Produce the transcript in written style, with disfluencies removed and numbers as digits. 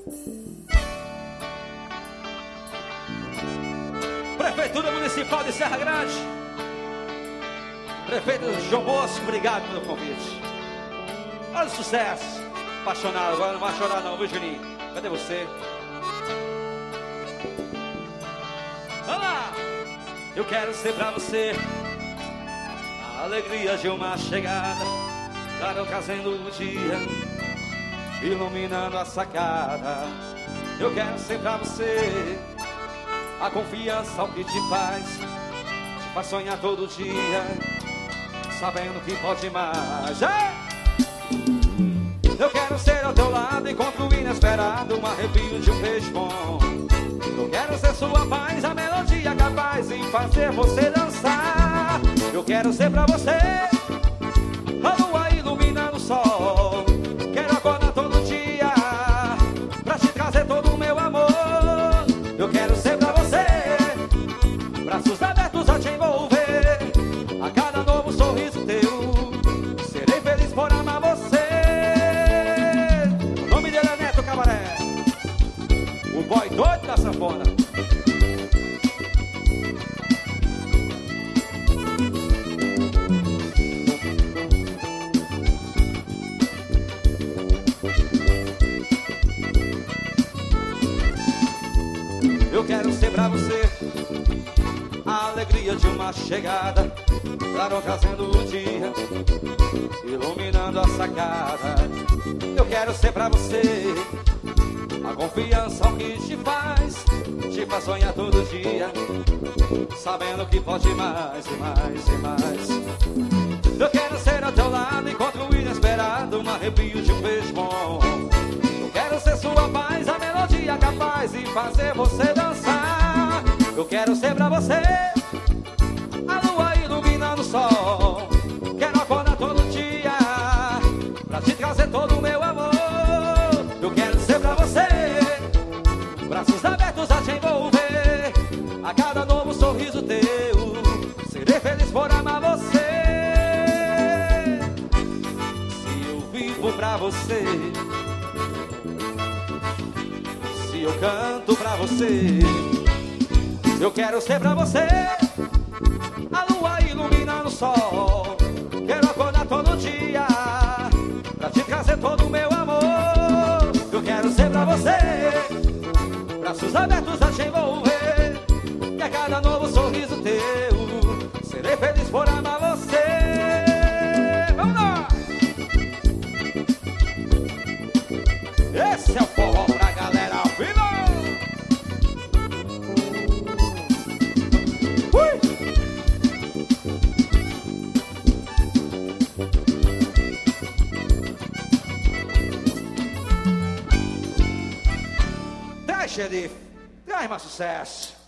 Prefeitura Municipal de Serra Grande, prefeito João Bosco, obrigado pelo convite. Olha o sucesso. Apaixonado, agora não vai chorar não, viu, Juninho? Cadê você? Vamos lá! Eu quero ser pra você a alegria de uma chegada, claro, trazendo o dia, iluminando a sacada. Eu quero ser pra você a confiança que te faz sonhar todo dia, sabendo que pode mais. Eu quero ser ao teu lado, encontro inesperado, um arrepio de um beijo bom. Eu quero ser sua paz, a melodia capaz de fazer você dançar. Eu quero ser pra você a lua iluminando o sol. Quero acordar todo dia pra te trazer todo o meu amor. Eu quero ser pra você braços abertos a te envolver. A cada novo sorriso teu serei feliz por amar você. O nome dele é Neto Cabaré, o boy doido da sanfona. Eu quero ser pra você a alegria de uma chegada, claro, trazendo o dia, iluminando a sacada. Eu quero ser pra você a confiança que te faz sonhar todo dia, sabendo que pode mais e mais e mais. Eu quero ser ao teu lado, encontro inesperado, um arrepio de um beijo bom. Eu quero ser sua paz, a melodia capaz de fazer você dançar. Eu quero ser pra você a lua iluminando o sol. Quero acordar todo dia pra te trazer todo o meu amor. Eu quero ser pra você braços abertos a te envolver. A cada novo sorriso teu serei feliz por amar você. Se eu vivo pra você, se eu canto pra você, eu quero ser pra você a lua iluminando o sol. Quero acordar todo dia pra te trazer todo o meu amor. Eu quero ser pra você braços abertos a te envolver. E a cada novo sorriso teu serei feliz por amar você. Vamos lá! Esse é o forró pra galera ao vivo. Traz, xerife, traz mais sucesso.